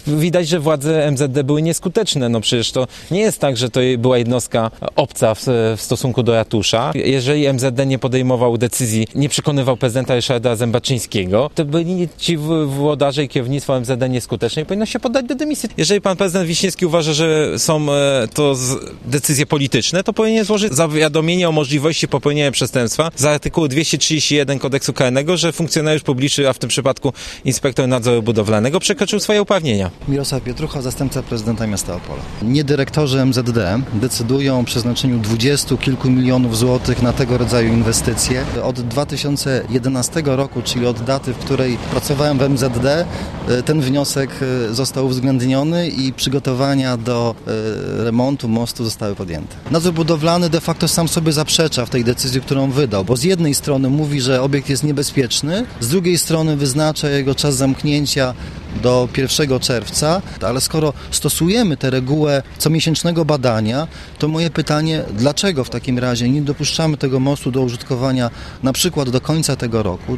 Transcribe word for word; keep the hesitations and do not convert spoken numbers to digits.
Widać, że władze M Z D były nieskuteczne. No przecież to nie jest tak, że to była jednostka obca w, w stosunku do ratusza. Jeżeli M Z D nie podejmował decyzji, nie przekonywał prezydenta Ryszarda Zębaczyńskiego, to byli ci włodarze i kierownictwo M Z D nieskuteczne i powinno się poddać do dymisji. Jeżeli pan prezydent Wiśniewski uważa, że są to decyzje polityczne, to powinien złożyć zawiadomienie o możliwości popełnienia przestępstwa z artykułu dwieście trzydzieści jeden Kodeksu karnego, że funkcjonariusz publiczny, a w tym przypadku inspektor nadzoru budowlanego, przekroczył swoje uprawnienia. Mirosław Pietrucha, zastępca prezydenta miasta Opola. Nie dyrektorzy M Z D decydują o przeznaczeniu dwudziestu kilku milionów złotych na tego rodzaju inwestycje. Od dwa tysiące jedenastego roku, czyli od daty, w której pracowałem w M Z D, ten wniosek został uwzględniony i przygotowania do remontu mostu zostały podjęte. Nadzór budowlany de facto sam sobie zaprzecza w tej decyzji, którą wydał, bo z jednej strony mówi, że obiekt jest niebezpieczny, z drugiej strony wyznacza jego czas zamknięcia do pierwszego czerwca, ale skoro stosujemy tę regułę comiesięcznego badania, to moje pytanie, dlaczego w takim razie nie dopuszczamy tego mostu do użytkowania na przykład do końca tego roku,